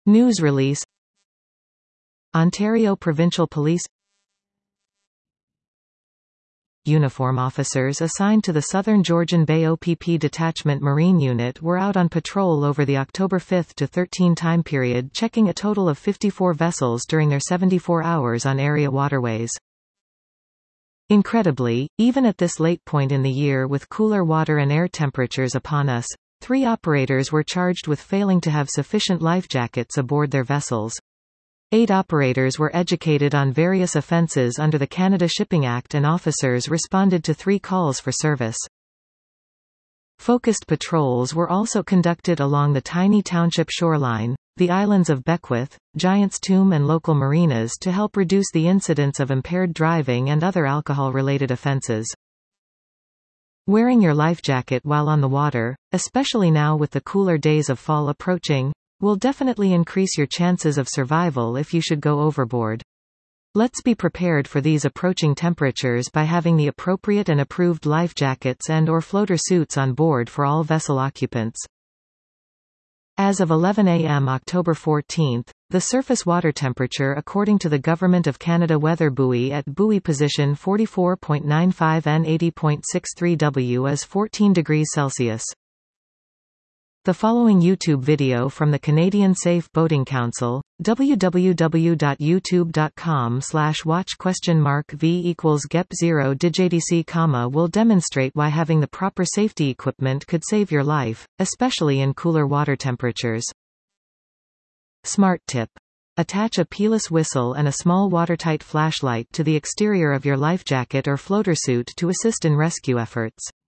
News release. Ontario Provincial Police. Uniform officers assigned to the Southern Georgian Bay OPP Detachment Marine Unit were out on patrol over the October 5 to 13 time period, checking a total of 54 vessels during their 74 hours on area waterways. Incredibly, even at this late point in the year with cooler water and air temperatures upon us, 3 operators were charged with failing to have sufficient life jackets aboard their vessels. 8 operators were educated on various offences under the Canada Shipping Act, and officers responded to 3 calls for service. Focused patrols were also conducted along the tiny township shoreline, the islands of Beckwith, Giant's Tomb and local marinas to help reduce the incidence of impaired driving and other alcohol-related offences. Wearing your life jacket while on the water, especially now with the cooler days of fall approaching, will definitely increase your chances of survival if you should go overboard. Let's be prepared for these approaching temperatures by having the appropriate and approved life jackets and/or floater suits on board for all vessel occupants. As of 11 a.m. October 14, the surface water temperature according to the Government of Canada weather buoy at buoy position 44.95 and 80.63 W is 14 degrees Celsius. The following YouTube video from the Canadian Safe Boating Council, www.youtube.com/watch?v=gep0djdc, will demonstrate why having the proper safety equipment could save your life, especially in cooler water temperatures. Smart tip. Attach a peeless whistle and a small watertight flashlight to the exterior of your life jacket or floater suit to assist in rescue efforts.